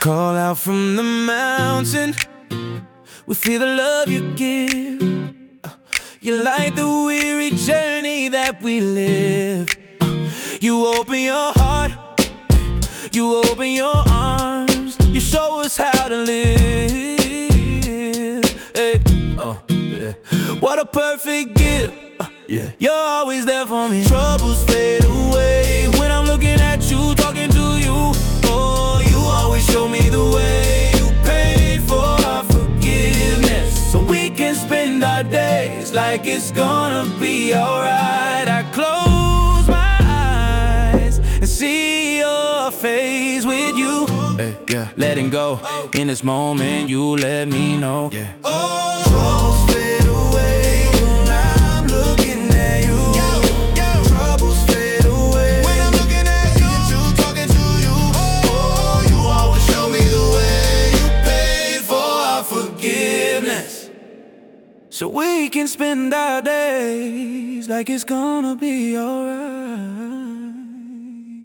Call out from the mountain, we feel the love you give. You light the weary journey that we live. You open your heart, you open your arms, you show us how to live. Hey. Yeah. What a perfect gift. Yeah. You're always there for me. Troubles fade away when I'm looking at you, talking to you. Oh, you always show me the way. You paid for our forgiveness, so we can spend our days like it's gonna be alright. I close my eyes and see your face with you. Hey, yeah. Letting go in this moment, you let me know. Yeah. Oh, troubles fade away when I'm looking at you. Troubles fade away when I'm looking at you, talking to you. Oh, you always show me the way. You paid for our forgiveness, so we can spend our days like it's gonna be alright.